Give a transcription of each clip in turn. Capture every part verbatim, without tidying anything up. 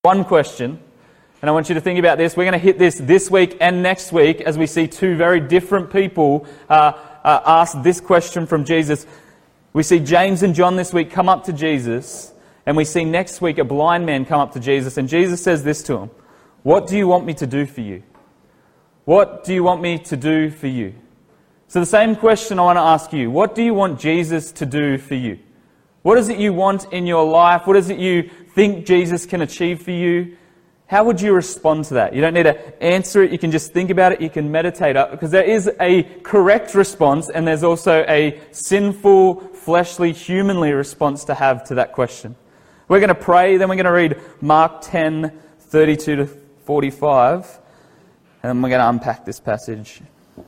One question, and I want you to think about this. We're going to hit this this week and next week as we see two very different people uh, uh, ask this question from Jesus. We see James and John this week come up to Jesus, and we see next week a blind man come up to Jesus, and Jesus says this to him: "What do you want me to do for you? What do you want me to do for you?" So the same question I want to ask you: what do you want Jesus to do for you? What is it you want in your life? What is it you think Jesus can achieve for you? How would you respond to that? You don't need to answer it. You can just think about it. You can meditate up, because there is a correct response, and there's also a sinful, fleshly, humanly response to have to that question. We're going to pray, then we're going to read Mark ten, thirty-two to forty-five, and then we're going to unpack this passage.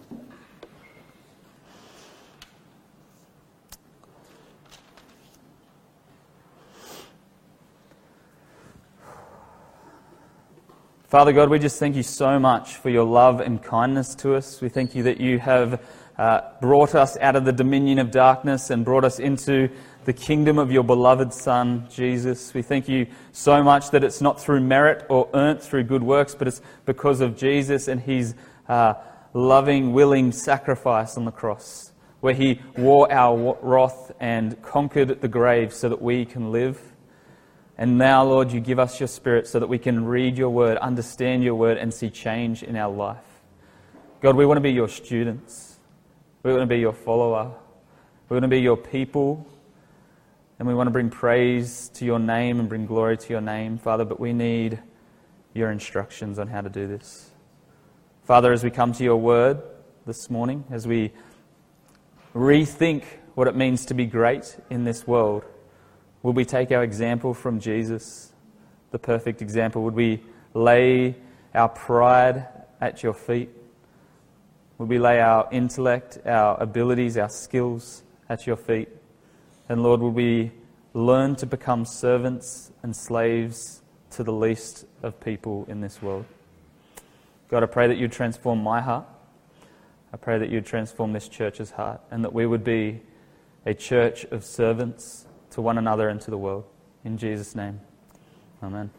Father God, we just thank you so much for your love and kindness to us. We thank you that you have uh, brought us out of the dominion of darkness and brought us into the kingdom of your beloved Son, Jesus. We thank you so much that it's not through merit or earned through good works, but it's because of Jesus and his uh, loving, willing sacrifice on the cross, where he wore our wrath and conquered the grave so that we can live. And now, Lord, you give us your Spirit so that we can read your word, understand your word, and see change in our life. God, we want to be your students. We want to be your follower. We want to be your people. And we want to bring praise to your name and bring glory to your name, Father, but we need your instructions on how to do this. Father, as we come to your word this morning, as we rethink what it means to be great in this world, would we take our example from Jesus, the perfect example? Would we lay our pride at your feet? Would we lay our intellect, our abilities, our skills at your feet? And Lord, would we learn to become servants and slaves to the least of people in this world? God, I pray that you'd transform my heart. I pray that you'd transform this church's heart, and that we would be a church of servants to one another and to the world. In Jesus' name, amen.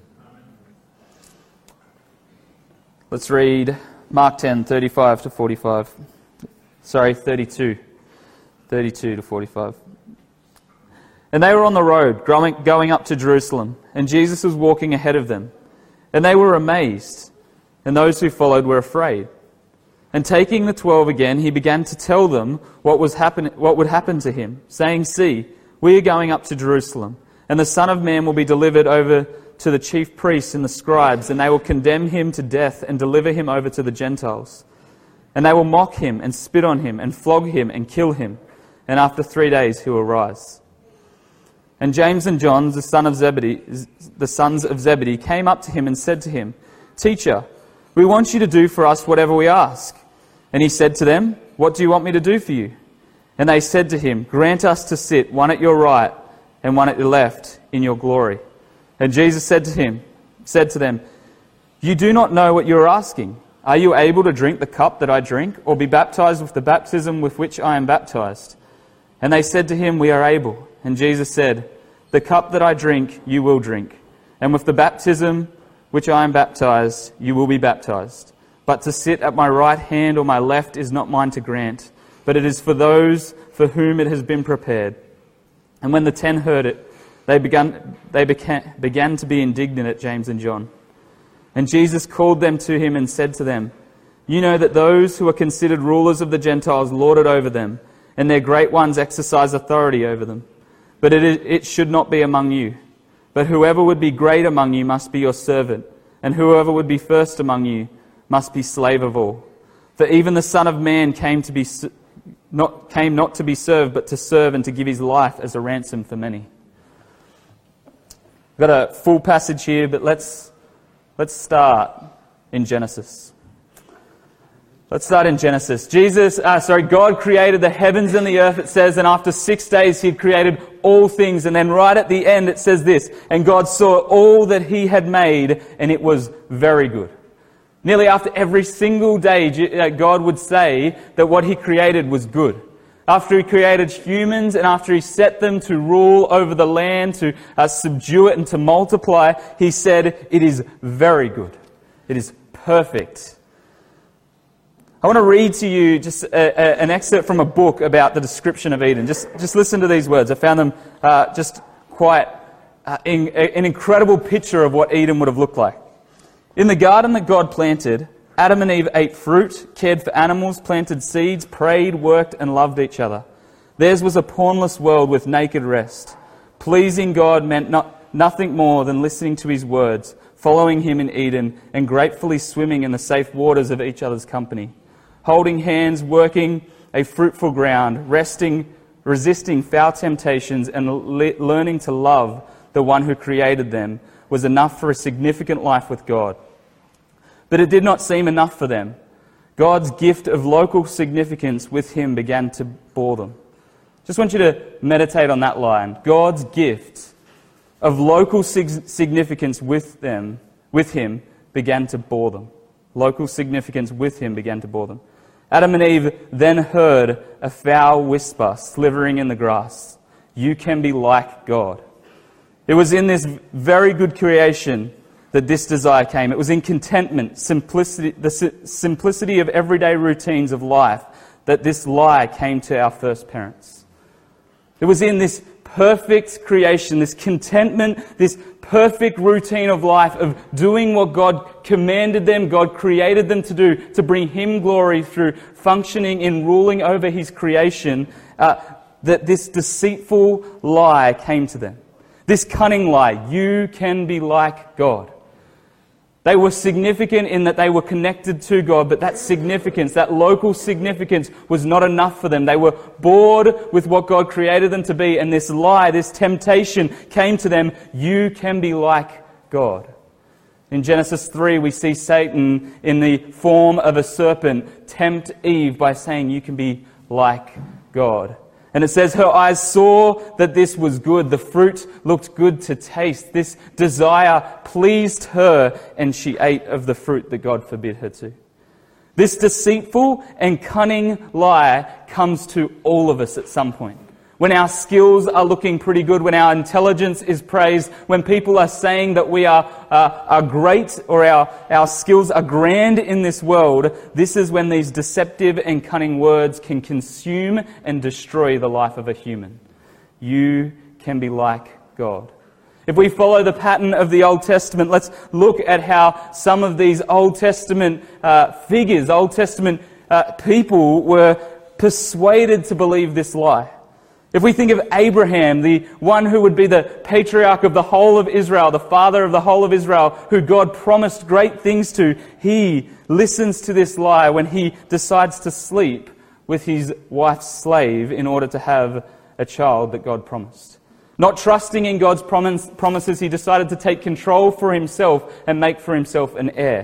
Let's read Mark ten, thirty-five to forty-five. Sorry, thirty-two. thirty-two to forty-five. And they were on the road, going up to Jerusalem, and Jesus was walking ahead of them. And they were amazed, and those who followed were afraid. And taking the twelve again, he began to tell them what was happen, what would happen to him, saying, "See, we are going up to Jerusalem, and the Son of Man will be delivered over to the chief priests and the scribes, and they will condemn him to death and deliver him over to the Gentiles. And they will mock him and spit on him and flog him and kill him, and after three days he will rise." And James and John, the son of Zebedee, the sons of Zebedee, came up to him and said to him, "Teacher, we want you to do for us whatever we ask." And he said to them, "What do you want me to do for you?" And they said to him, "Grant us to sit, one at your right and one at your left, in your glory." And Jesus said to him, said to them, "You do not know what you are asking. Are you able to drink the cup that I drink, or be baptized with the baptism with which I am baptized?" And they said to him, "We are able." And Jesus said, "The cup that I drink, you will drink, and with the baptism which I am baptized, you will be baptized. But to sit at my right hand or my left is not mine to grant, but it is for those for whom it has been prepared." And when the ten heard it, they began, they began, began to be indignant at James and John. And Jesus called them to him and said to them, "You know that those who are considered rulers of the Gentiles lord it over them, and their great ones exercise authority over them. But it, it should not be among you. But whoever would be great among you must be your servant, and whoever would be first among you must be slave of all. For even the Son of Man came to be not came not to be served, but to serve and to give his life as a ransom for many." We've got a full passage here, but let's let's start in Genesis. Let's start in Genesis. Jesus, uh, sorry, God created the heavens and the earth, it says, and after six days he had created all things. And then right at the end it says this, "And God saw all that he had made, and it was very good." Nearly after every single day, God would say that what he created was good. After he created humans and after he set them to rule over the land, to uh, subdue it and to multiply, he said, it is very good. It is perfect. I want to read to you just a, a, an excerpt from a book about the description of Eden. Just, just listen to these words. I found them uh, just quite uh, in, an incredible picture of what Eden would have looked like. In the garden that God planted, Adam and Eve ate fruit, cared for animals, planted seeds, prayed, worked, and loved each other. Theirs was a pawnless world with naked rest. Pleasing God meant not, nothing more than listening to His words, following Him in Eden, and gratefully swimming in the safe waters of each other's company. Holding hands, working a fruitful ground, resting, resisting foul temptations, and le- learning to love the one who created them was enough for a significant life with God. But it did not seem enough for them. God's gift of local significance with Him began to bore them. Just want you to meditate on that line. God's gift of local sig- significance with them, with Him, began to bore them. Local significance with Him began to bore them. Adam and Eve then heard a foul whisper slithering in the grass. You can be like God. It was in this very good creation that this desire came. It was in contentment, simplicity, the simplicity of everyday routines of life that this lie came to our first parents. It was in this perfect creation, this contentment, this perfect routine of life of doing what God commanded them, God created them to do, to bring Him glory through functioning in ruling over His creation, uh, that this deceitful lie came to them. This cunning lie, you can be like God. They were significant in that they were connected to God, but that significance, that local significance was not enough for them. They were bored with what God created them to be, and this lie, this temptation came to them, you can be like God. In Genesis three, we see Satan in the form of a serpent tempt Eve by saying, you can be like God. And it says, her eyes saw that this was good. The fruit looked good to taste. This desire pleased her, and she ate of the fruit that God forbid her to. This deceitful and cunning lie comes to all of us at some point. When our skills are looking pretty good, when our intelligence is praised, when people are saying that we are, uh, are great or our, our skills are grand in this world, this is when these deceptive and cunning words can consume and destroy the life of a human. You can be like God. If we follow the pattern of the Old Testament, let's look at how some of these Old Testament uh, figures, Old Testament uh, people were persuaded to believe this lie. If we think of Abraham, the one who would be the patriarch of the whole of Israel, the father of the whole of Israel, who God promised great things to, he listens to this lie when he decides to sleep with his wife's slave in order to have a child that God promised. Not trusting in God's promise, promises, he decided to take control for himself and make for himself an heir.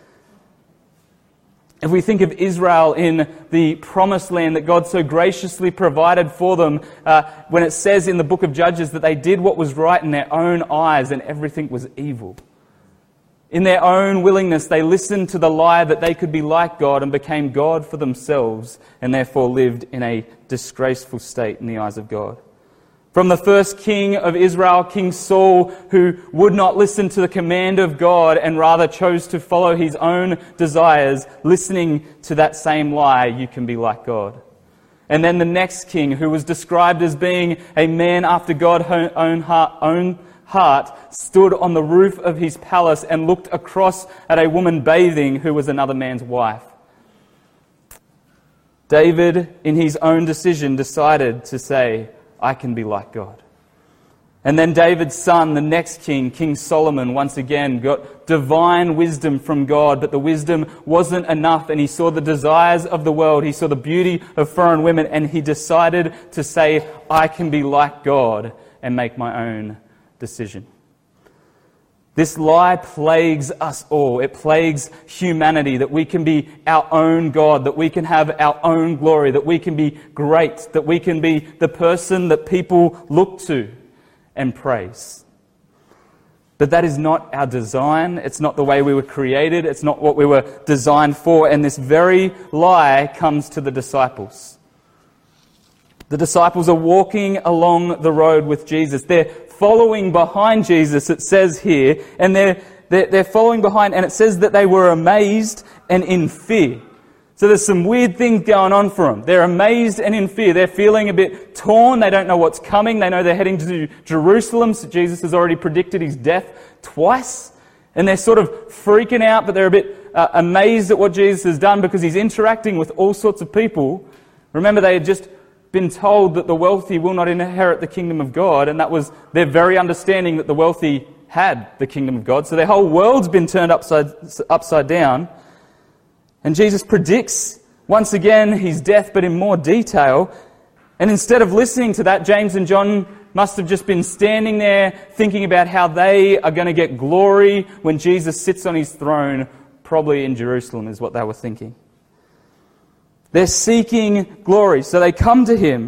If we think of Israel in the promised land that God so graciously provided for them, uh, when it says in the book of Judges that they did what was right in their own eyes and everything was evil. In their own willingness, they listened to the lie that they could be like God and became God for themselves and therefore lived in a disgraceful state in the eyes of God. From the first king of Israel, King Saul, who would not listen to the command of God and rather chose to follow his own desires, listening to that same lie, you can be like God. And then the next king, who was described as being a man after God's own heart, own heart, stood on the roof of his palace and looked across at a woman bathing who was another man's wife. David, in his own decision, decided to say, I can be like God. And then David's son, the next king, King Solomon, once again got divine wisdom from God, but the wisdom wasn't enough, and he saw the desires of the world, he saw the beauty of foreign women, and he decided to say, I can be like God and make my own decision. This lie plagues us all. It plagues humanity, that we can be our own God, that we can have our own glory, that we can be great, that we can be the person that people look to and praise. But that is not our design. It's not the way we were created. It's not what we were designed for. And this very lie comes to the disciples. The disciples are walking along the road with Jesus. They're following behind Jesus, it says here, and they're, they're, they're following behind, and it says that they were amazed and in fear. So there's some weird things going on for them. They're amazed and in fear. They're feeling a bit torn. They don't know what's coming. They know they're heading to Jerusalem. So Jesus has already predicted his death twice. And they're sort of freaking out, but they're a bit uh, amazed at what Jesus has done because he's interacting with all sorts of people. Remember, they had just been told that the wealthy will not inherit the kingdom of God, and that was their very understanding that the wealthy had the kingdom of God. So their whole world's been turned upside upside down. And Jesus predicts, once again, his death, but in more detail. And instead of listening to that, James and John must have just been standing there thinking about how they are going to get glory when Jesus sits on his throne, probably in Jerusalem, is what they were thinking. They're seeking glory. So they come to him.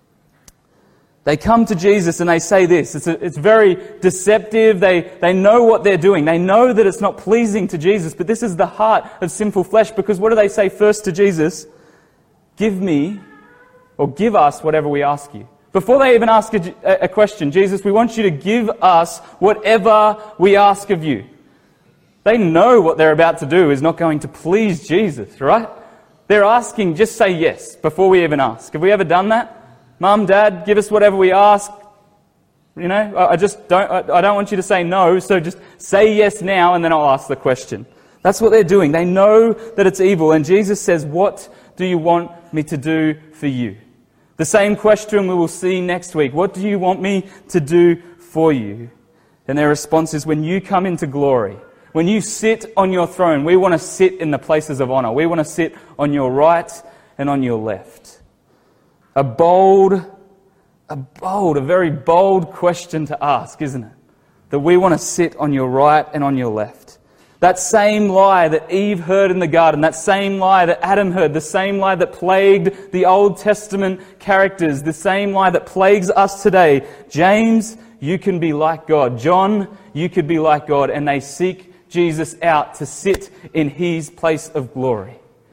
They come to Jesus and they say this. It's, a, it's very deceptive. They, they know what they're doing. They know that it's not pleasing to Jesus. But this is the heart of sinful flesh. Because what do they say first to Jesus? Give me, or give us whatever we ask you. Before they even ask a, a question, Jesus, we want you to give us whatever we ask of you. They know what they're about to do is not going to please Jesus, right? They're asking, just say yes before we even ask. Have we ever done that? Mum, Dad, give us whatever we ask. You know, I just don't, I don't want you to say no, so just say yes now and then I'll ask the question. That's what they're doing. They know that it's evil. And Jesus says, what do you want me to do for you? The same question we will see next week. What do you want me to do for you? And their response is, when you come into glory, when you sit on your throne, we want to sit in the places of honor. We want to sit on your right and on your left. A bold, a bold, a very bold question to ask, isn't it? That we want to sit on your right and on your left. That same lie that Eve heard in the garden, that same lie that Adam heard, the same lie that plagued the Old Testament characters, the same lie that plagues us today. James, you can be like God. John, you could be like God. And they seek Jesus out to sit in his place of glory.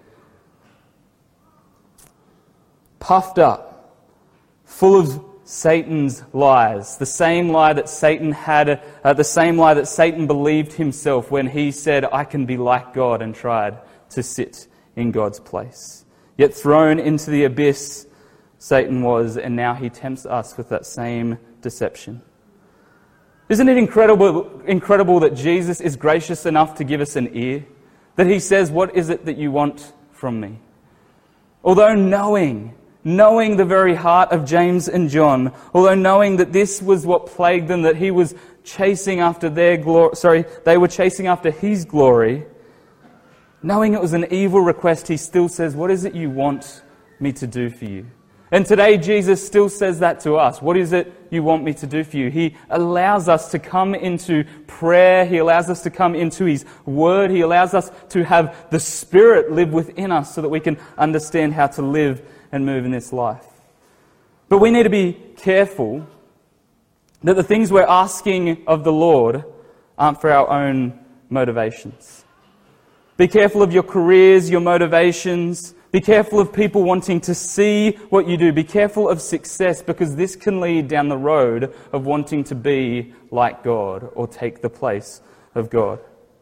Puffed up, full of Satan's lies, the same lie that Satan had, uh, the same lie that Satan believed himself when he said, I can be like God, and tried to sit in God's place. Yet thrown into the abyss, Satan was, and now he tempts us with that same deception. Isn't it incredible, incredible that Jesus is gracious enough to give us an ear? That he says, what is it that you want from me? Although knowing, knowing the very heart of James and John, although knowing that this was what plagued them, that he was chasing after their glory, sorry, they were chasing after his glory, knowing it was an evil request, he still says, what is it you want me to do for you? And today Jesus still says that to us. What is it you want me to do for you? He allows us to come into prayer. He allows us to come into his word. He allows us to have the Spirit live within us so that we can understand how to live and move in this life. But we need to be careful that the things we're asking of the Lord aren't for our own motivations. Be careful of your careers, your motivations. Be careful of people wanting to see what you do. Be careful of success, because this can lead down the road of wanting to be like God or take the place of God.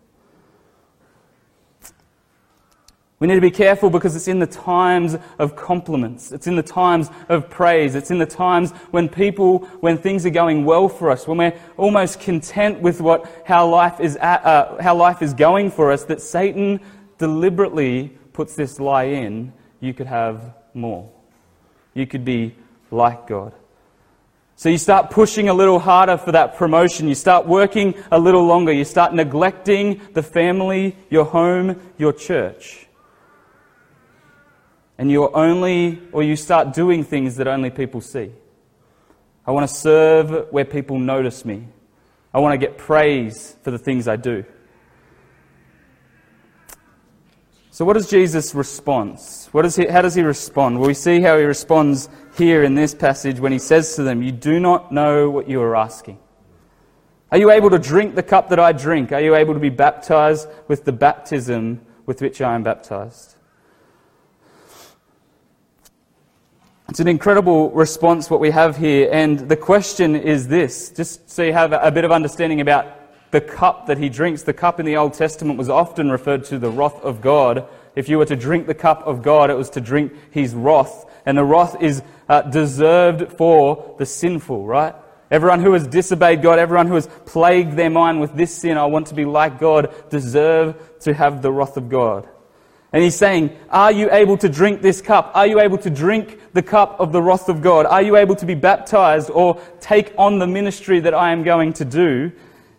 We need to be careful because it's in the times of compliments. It's in the times of praise. It's in the times when people, when things are going well for us, when we're almost content with what how life is at, uh, how life is going for us, that Satan deliberately puts this lie in: you could have more. You could be like God. So you start pushing a little harder for that promotion. You start working a little longer. You start neglecting the family, your home, your church. And you're only, or you start doing things that only people see. I want to serve where people notice me. I want to get praise for the things I do. So what is Jesus' response? What is he, how does he respond? Well, we see how he responds here in this passage when he says to them, you do not know what you are asking. Are you able to drink the cup that I drink? Are you able to be baptized with the baptism with which I am baptized? It's an incredible response what we have here, and the question is this, just so you have a bit of understanding about the cup that he drinks. The cup in the Old Testament was often referred to the wrath of God. If you were to drink the cup of God, it was to drink his wrath, and the wrath is uh, deserved for the sinful, right? Everyone who has disobeyed God, everyone who has plagued their mind with this sin, I want to be like God, deserve to have the wrath of God. And he's saying, are you able to drink this cup? Are you able to drink the cup of the wrath of God? Are you able to be baptized or take on the ministry that I am going to do?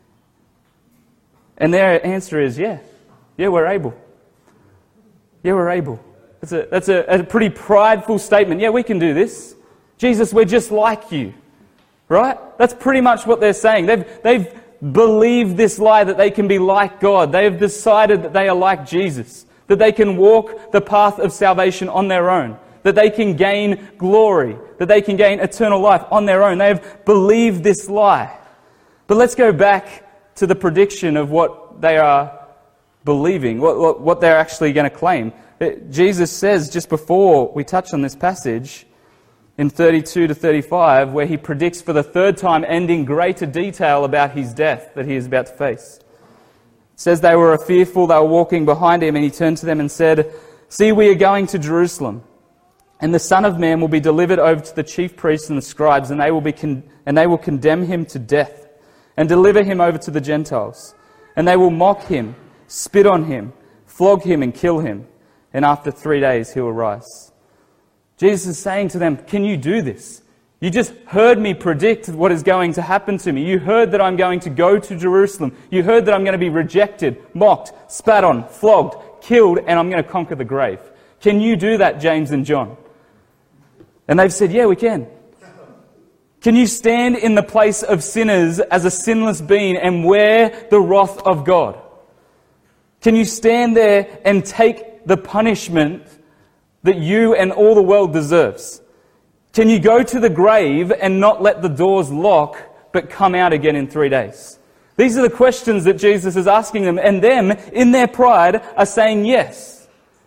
And their answer is, yeah. Yeah, we're able. Yeah, we're able. That's a, that's a, a pretty prideful statement. Yeah, we can do this. Jesus, we're just like you. Right? That's pretty much what they're saying. They've, they've believed this lie that they can be like God. They have decided that they are like Jesus. That they can walk the path of salvation on their own. That they can gain glory. That they can gain eternal life on their own. They have believed this lie. But let's go back to the prediction of what they are believing. What, what, what they're actually going to claim. Jesus says just before we touch on this passage, in thirty-two to thirty-five, where he predicts for the third time and in greater detail about his death that he is about to face. It says they were fearful, they were walking behind him, and he turned to them and said, "See, we are going to Jerusalem, and the Son of Man will be delivered over to the chief priests and the scribes, and they will be con- and they will condemn him to death, and deliver him over to the Gentiles. And they will mock him, spit on him, flog him, and kill him, and after three days he will rise." Jesus is saying to them, can you do this? You just heard me predict what is going to happen to me. You heard that I'm going to go to Jerusalem. You heard that I'm going to be rejected, mocked, spat on, flogged, killed, and I'm going to conquer the grave. Can you do that, James and John? And they've said, yeah, we can. Can you stand in the place of sinners as a sinless being and wear the wrath of God? Can you stand there and take the punishment that you and all the world deserves? Can you go to the grave and not let the doors lock, but come out again in three days? These are the questions that Jesus is asking them, and them, in their pride, are saying yes.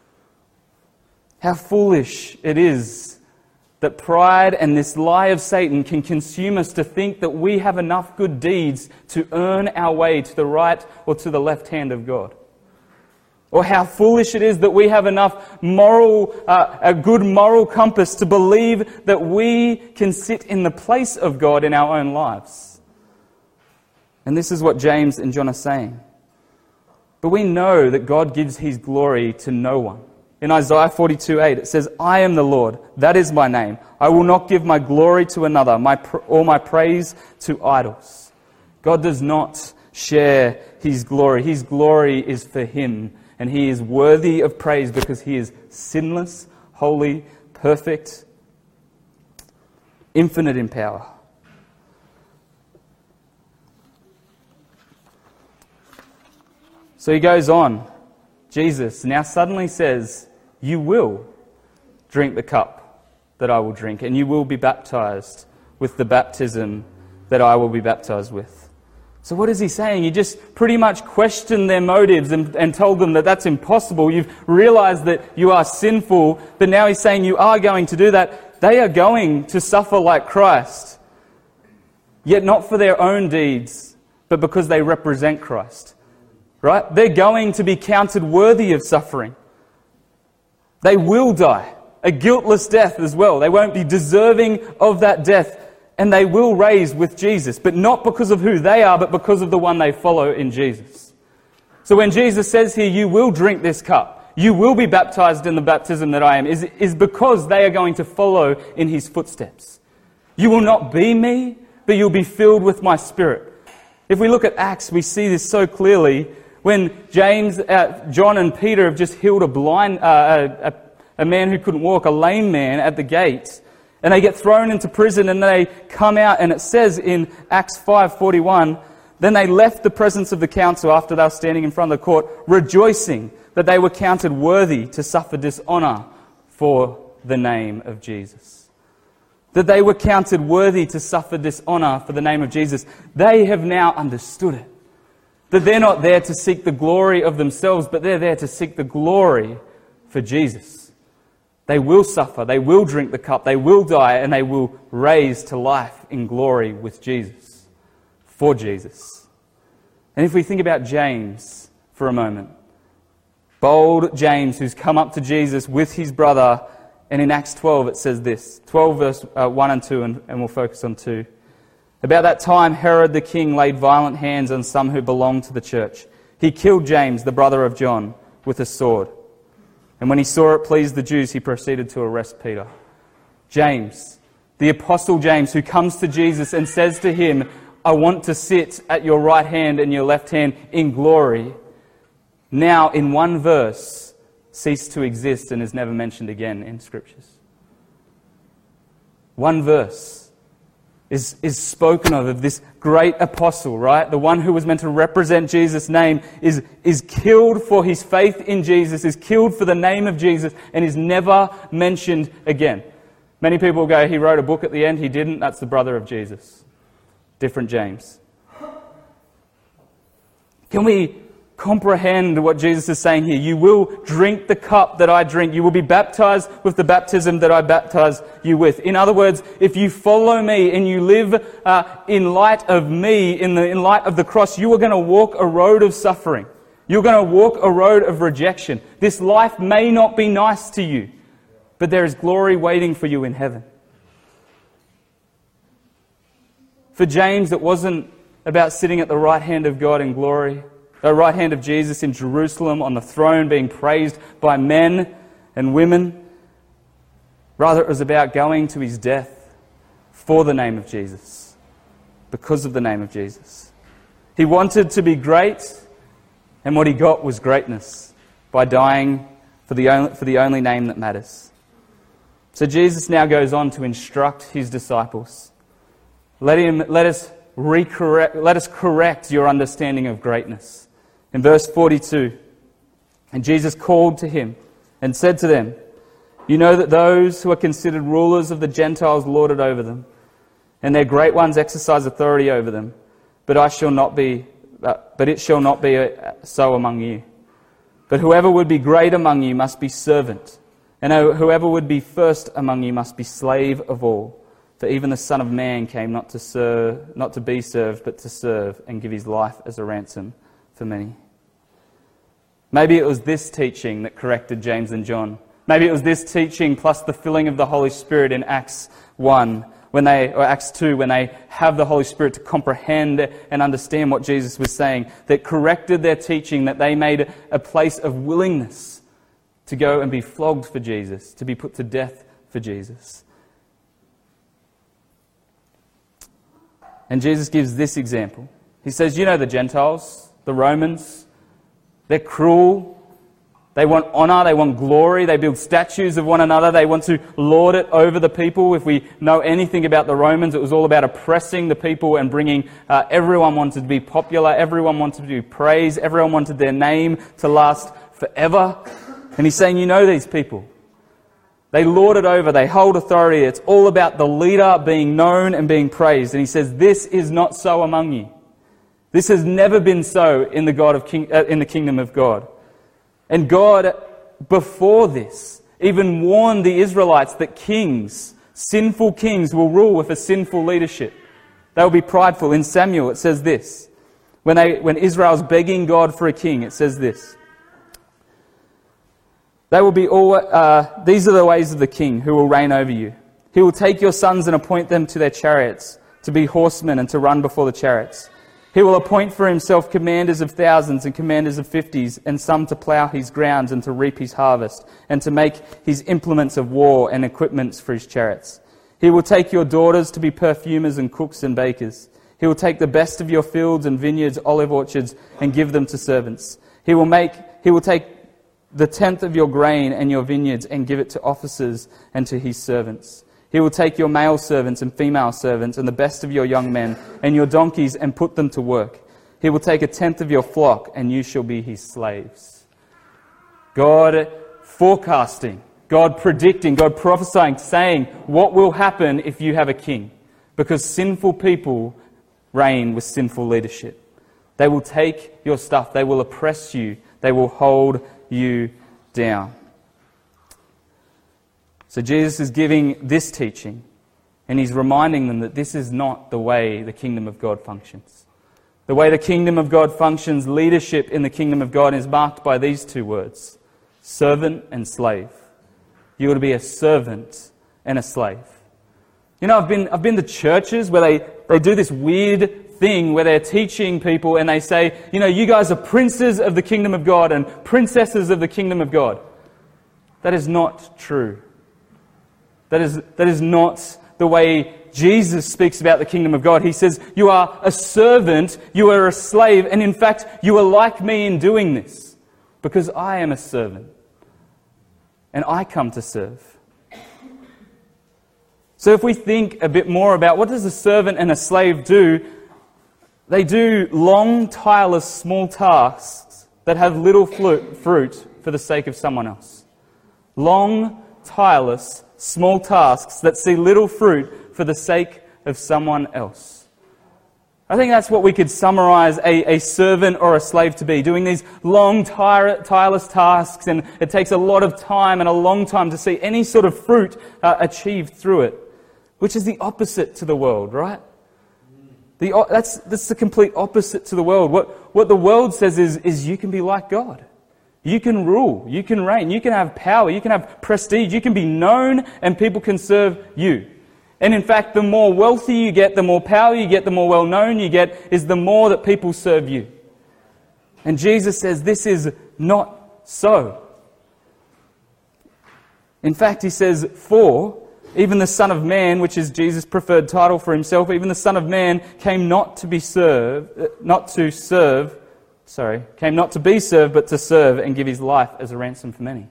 How foolish it is that pride and this lie of Satan can consume us to think that we have enough good deeds to earn our way to the right or to the left hand of God. Or how foolish it is that we have enough moral, uh, a good moral compass to believe that we can sit in the place of God in our own lives. And this is what James and John are saying. But we know that God gives his glory to no one. In Isaiah forty-two eight it says, "I am the Lord, that is my name. I will not give my glory to another, my or my praise to idols." God does not share his glory. His glory is for him. And he is worthy of praise because he is sinless, holy, perfect, infinite in power. So he goes on. Jesus now suddenly says, you will drink the cup that I will drink, and you will be baptized with the baptism that I will be baptized with. So what is he saying? He just pretty much questioned their motives and, and told them that that's impossible. You've realized that you are sinful, but now he's saying you are going to do that. They are going to suffer like Christ, yet not for their own deeds, but because they represent Christ. Right? They're going to be counted worthy of suffering. They will die, a guiltless death as well. They won't be deserving of that death. And they will raise with Jesus, but not because of who they are, but because of the one they follow in Jesus. So when Jesus says here, you will drink this cup, you will be baptized in the baptism that I am, is, is because they are going to follow in his footsteps. You will not be me, but you'll be filled with my Spirit. If we look at Acts, we see this so clearly when James, uh, John and Peter have just healed a blind, uh, a, a, a man who couldn't walk, a lame man at the gate. And they get thrown into prison and they come out, and it says in Acts five forty-one, then they left the presence of the council after they were standing in front of the court, rejoicing that they were counted worthy to suffer dishonor for the name of Jesus. That they were counted worthy to suffer dishonor for the name of Jesus. They have now understood it. That they're not there to seek the glory of themselves, but they're there to seek the glory for Jesus. They will suffer, they will drink the cup, they will die, and they will raise to life in glory with Jesus, for Jesus. And if we think about James for a moment, bold James, who's come up to Jesus with his brother, and in Acts twelve it says this, twelve verse uh, one and two, and, and we'll focus on two. About that time, Herod the king laid violent hands on some who belonged to the church. He killed James, the brother of John, with a sword. And when he saw it pleased the Jews, he proceeded to arrest Peter. James, the apostle James, who comes to Jesus and says to him, I want to sit at your right hand and your left hand in glory, now in one verse ceased to exist and is never mentioned again in Scriptures. One verse is, is spoken of, of this great apostle, right? The one who was meant to represent Jesus' name is, is killed for his faith in Jesus, is killed for the name of Jesus, and is never mentioned again. Many people go, he wrote a book at the end. He didn't. That's the brother of Jesus. Different James. Can we comprehend what Jesus is saying here? You will drink the cup that I drink. You will be baptized with the baptism that I baptize you with. In other words, if you follow me and you live uh, in light of me, in the in light of the cross, you are going to walk a road of suffering. You're going to walk a road of rejection. This life may not be nice to you, but there is glory waiting for you in heaven. For James, it wasn't about sitting at the right hand of God in glory, the right hand of Jesus in Jerusalem on the throne being praised by men and women. Rather, it was about going to his death for the name of Jesus, because of the name of Jesus. He wanted to be great, and what he got was greatness by dying for the only, for the only name that matters. So Jesus now goes on to instruct his disciples. Let him, let us recorrect, let us correct your understanding of greatness. In verse forty-two, and Jesus called to him and said to them, you know that those who are considered rulers of the Gentiles lord it over them, and their great ones exercise authority over them. But I shall not be, uh, but it shall not be uh, so among you. But whoever would be great among you must be servant, and whoever would be first among you must be slave of all. For even the Son of Man came not to serve, not to be served, but to serve and give his life as a ransom for many. Maybe it was this teaching that corrected James and John. Maybe it was this teaching plus the filling of the Holy Spirit in Acts one, when they, or Acts two, when they have the Holy Spirit to comprehend and understand what Jesus was saying, that corrected their teaching, that they made a place of willingness to go and be flogged for Jesus, to be put to death for Jesus. And Jesus gives this example. He says, you know the Gentiles, the Romans, they're cruel. They want honor. They want glory. They build statues of one another. They want to lord it over the people. If we know anything about the Romans, it was all about oppressing the people and bringing... Uh, everyone wanted to be popular. Everyone wanted to be praised. Everyone wanted their name to last forever. And he's saying, you know these people. They lord it over. They hold authority. It's all about the leader being known and being praised. And he says, this is not so among you. This has never been so in the God of King, uh, in the kingdom of God. And God, before this, even warned the Israelites that kings, sinful kings, will rule with a sinful leadership. They will be prideful. In Samuel, it says this. When, they, when Israel's begging God for a king, it says this. They will be all. Uh, these are the ways of the king who will reign over you. He will take your sons and appoint them to their chariots, to be horsemen and to run before the chariots. He will appoint for himself commanders of thousands and commanders of fifties, and some to plough his grounds and to reap his harvest, and to make his implements of war and equipments for his chariots. He will take your daughters to be perfumers and cooks and bakers. He will take the best of your fields and vineyards, olive orchards, and give them to servants. He will make. He will take the tenth of your grain and your vineyards and give it to officers and to his servants. He will take your male servants and female servants and the best of your young men and your donkeys and put them to work. He will take a tenth of your flock and you shall be his slaves. God forecasting, God predicting, God prophesying, saying what will happen if you have a king. Because sinful people reign with sinful leadership. They will take your stuff. They will oppress you. They will hold you down. So Jesus is giving this teaching, and he's reminding them that this is not the way the kingdom of God functions. The way the kingdom of God functions, leadership in the kingdom of God, is marked by these two words: servant and slave. You are to be a servant and a slave. You know, I've been I've been to churches where they, they do this weird thing where they're teaching people and they say, you know, you guys are princes of the kingdom of God and princesses of the kingdom of God. That is not true. That is, that is not the way Jesus speaks about the kingdom of God. He says, you are a servant, you are a slave, and in fact, you are like me in doing this, because I am a servant, and I come to serve. So if we think a bit more about what does a servant and a slave do, they do long, tireless, small tasks that have little fruit for the sake of someone else. Long, tireless, small tasks that see little fruit for the sake of someone else. I think that's what we could summarize a, a servant or a slave to be, doing these long, tire, tireless tasks, and it takes a lot of time and a long time to see any sort of fruit uh, achieved through it, which is the opposite to the world, right? The, that's, that's the complete opposite to the world. What, what the world says is, is you can be like God. You can rule, you can reign, you can have power, you can have prestige, you can be known, and people can serve you. And in fact, the more wealthy you get, the more power you get, the more well-known you get, is the more that people serve you. And Jesus says this is not so. In fact, he says, for even the Son of Man, which is Jesus' preferred title for himself, even the Son of Man came not to be served, not to serve, sorry, came not to be served, but to serve and give his life as a ransom for many.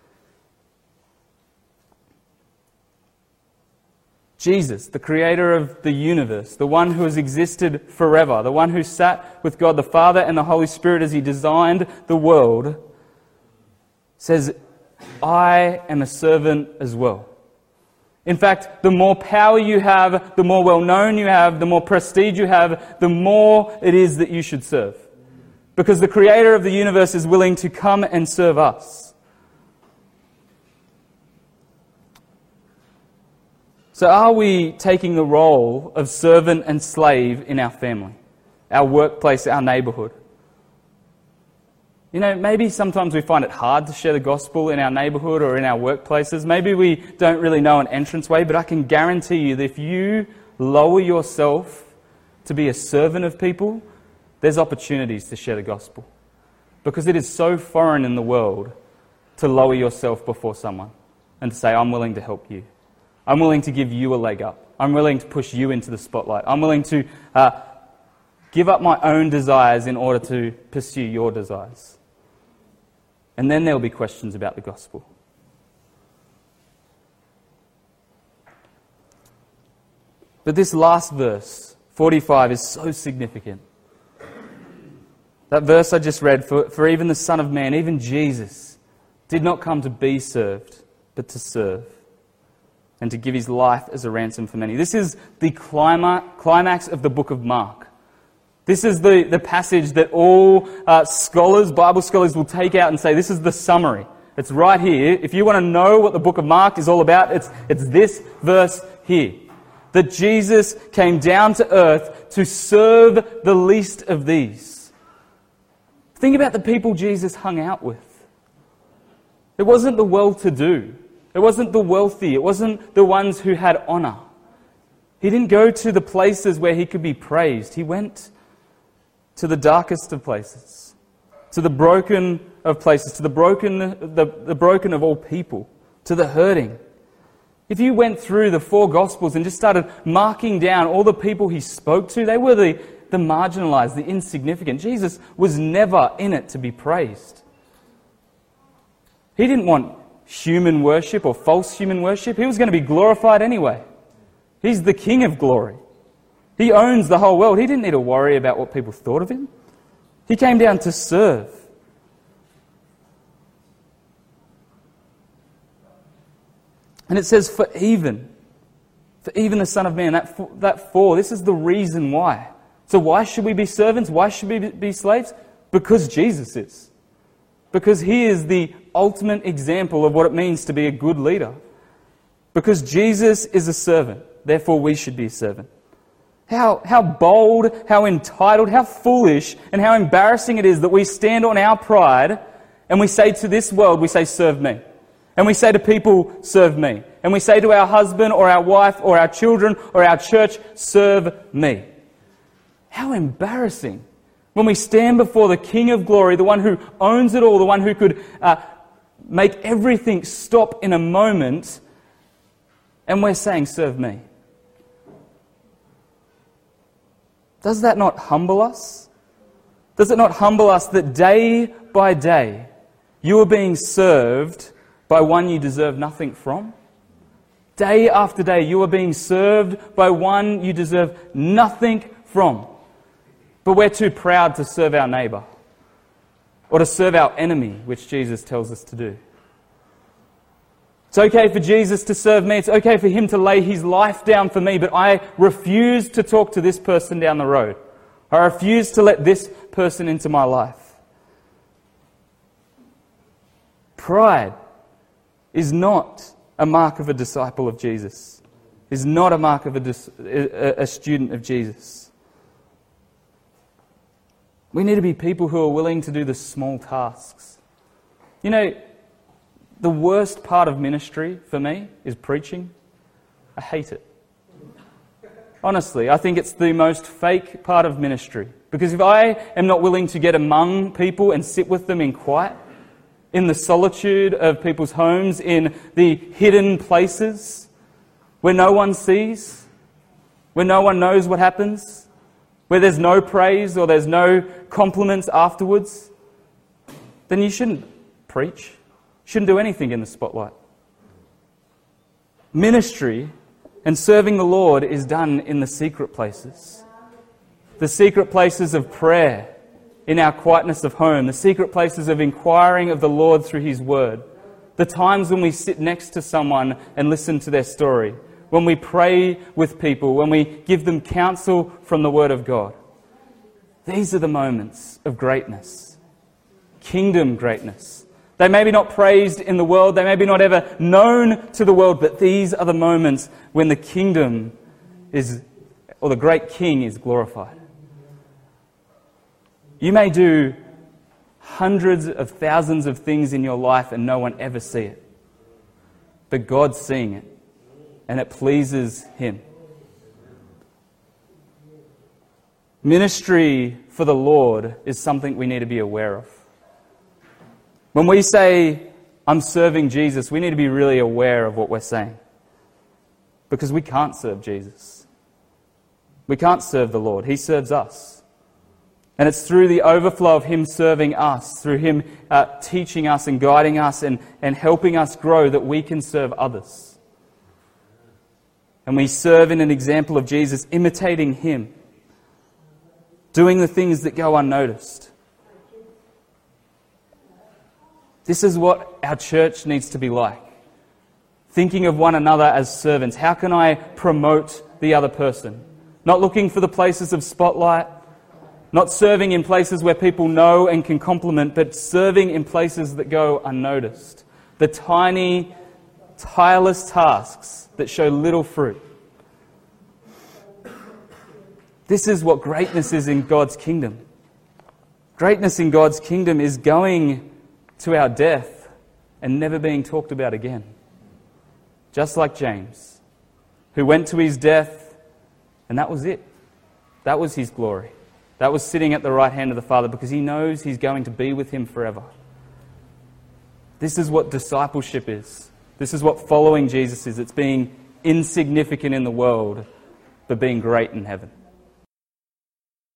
Jesus, the creator of the universe, the one who has existed forever, the one who sat with God the Father and the Holy Spirit as he designed the world, says, I am a servant as well. In fact, the more power you have, the more well-known you have, the more prestige you have, the more it is that you should serve. Because the creator of the universe is willing to come and serve us. So are we taking the role of servant and slave in our family, our workplace, our neighbourhood? You know, maybe sometimes we find it hard to share the gospel in our neighbourhood or in our workplaces. Maybe we don't really know an entranceway, but I can guarantee you that if you lower yourself to be a servant of people, there's opportunities to share the gospel. Because it is so foreign in the world to lower yourself before someone and to say, I'm willing to help you. I'm willing to give you a leg up. I'm willing to push you into the spotlight. I'm willing to uh, give up my own desires in order to pursue your desires. And then there'll be questions about the gospel. But this last verse, forty-five, is so significant. That verse I just read, for, for even the Son of Man, even Jesus, did not come to be served, but to serve, and to give his life as a ransom for many. This is the climax of the book of Mark. This is the, the passage that all uh, scholars, Bible scholars, will take out and say, this is the summary. It's right here. If you want to know what the book of Mark is all about, it's, it's this verse here. That Jesus came down to earth to serve the least of these. Think about the people Jesus hung out with. It wasn't the well-to-do. It wasn't the wealthy. It wasn't the ones who had honor. He didn't go to the places where he could be praised. He went to the darkest of places, to the broken of places, to the broken, the, the broken of all people, to the hurting. If you went through the four Gospels and just started marking down all the people he spoke to, they were the, the marginalized, the insignificant. Jesus was never in it to be praised. He didn't want human worship or false human worship. He was going to be glorified anyway. He's the King of glory. He owns the whole world. He didn't need to worry about what people thought of him. He came down to serve. And it says, for even, for even the Son of Man, that for, that for, this is the reason why. So why should we be servants? Why should we be slaves? Because Jesus is. Because he is the ultimate example of what it means to be a good leader. Because Jesus is a servant, therefore we should be a servant. How, how bold, how entitled, how foolish, and how embarrassing it is that we stand on our pride and we say to this world, we say, serve me. And we say to people, serve me. And we say to our husband or our wife or our children or our church, serve me. How embarrassing when we stand before the King of Glory, the one who owns it all, the one who could uh, make everything stop in a moment, and we're saying, serve me. Does that not humble us? Does it not humble us that day by day you are being served by one you deserve nothing from? Day after day you are being served by one you deserve nothing from. But we're too proud to serve our neighbour or to serve our enemy, which Jesus tells us to do. It's okay for Jesus to serve me. It's okay for him to lay his life down for me, but I refuse to talk to this person down the road. I refuse to let this person into my life. Pride is not a mark of a disciple of Jesus. Is not a mark of a, dis- a student of Jesus. We need to be people who are willing to do the small tasks. You know, the worst part of ministry for me is preaching. I hate it. Honestly, I think it's the most fake part of ministry. Because if I am not willing to get among people and sit with them in quiet, in the solitude of people's homes, in the hidden places where no one sees, where no one knows what happens, where there's no praise or there's no compliments afterwards, then you shouldn't preach. Shouldn't do anything in the spotlight. Ministry and serving the Lord is done in the secret places. The secret places of prayer, in our quietness of home. The secret places of inquiring of the Lord through His Word. The times when we sit next to someone and listen to their story. When we pray with people. When we give them counsel from the Word of God. These are the moments of greatness. Kingdom greatness. They may be not praised in the world, they may be not ever known to the world, but these are the moments when the kingdom is, or the great King is glorified. You may do hundreds of thousands of things in your life and no one ever see it. But God's seeing it, and it pleases Him. Ministry for the Lord is something we need to be aware of. When we say, I'm serving Jesus, we need to be really aware of what we're saying. Because we can't serve Jesus. We can't serve the Lord. He serves us. And it's through the overflow of Him serving us, through Him uh, teaching us and guiding us and, and helping us grow, that we can serve others. And we serve in an example of Jesus, imitating Him, doing the things that go unnoticed. This is what our church needs to be like. Thinking of one another as servants. How can I promote the other person? Not looking for the places of spotlight. Not serving in places where people know and can compliment, but serving in places that go unnoticed. The tiny, tireless tasks that show little fruit. This is what greatness is in God's kingdom. Greatness in God's kingdom is going to our death and never being talked about again. Just like James, who went to his death, and that was it. That was his glory. That was sitting at the right hand of the Father, because he knows he's going to be with Him forever. This is what discipleship is. This is what following Jesus is. It's being insignificant in the world, but being great in heaven.